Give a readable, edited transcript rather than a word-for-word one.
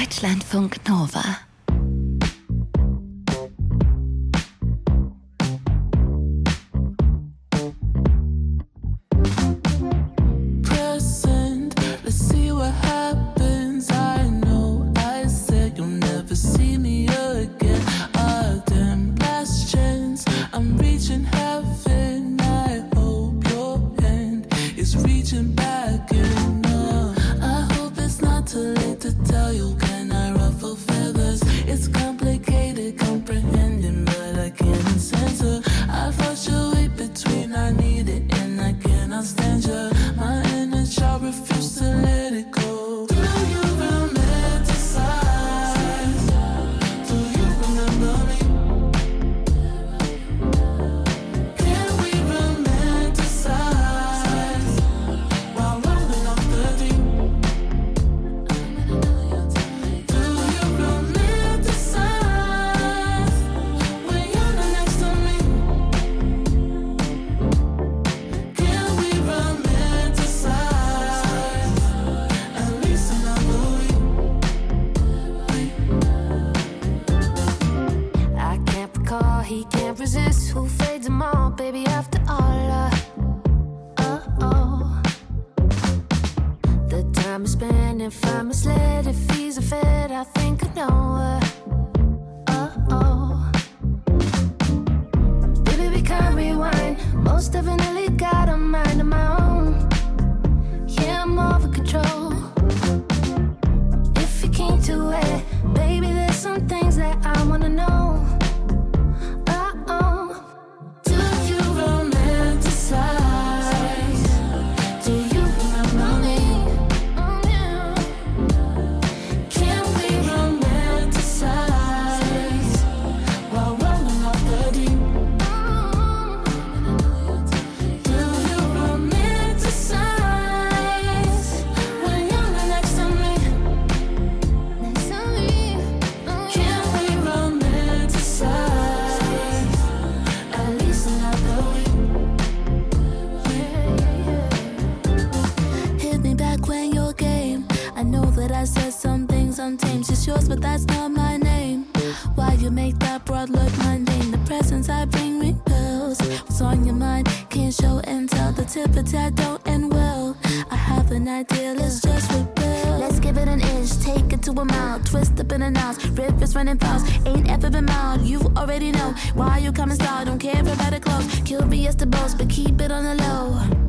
Deutschlandfunk Nova. Twist up in a nose, rivers running fast. Ain't ever been mild, you already know. Why you come and start, don't care about the clothes. Curious to boast, but keep it on the low.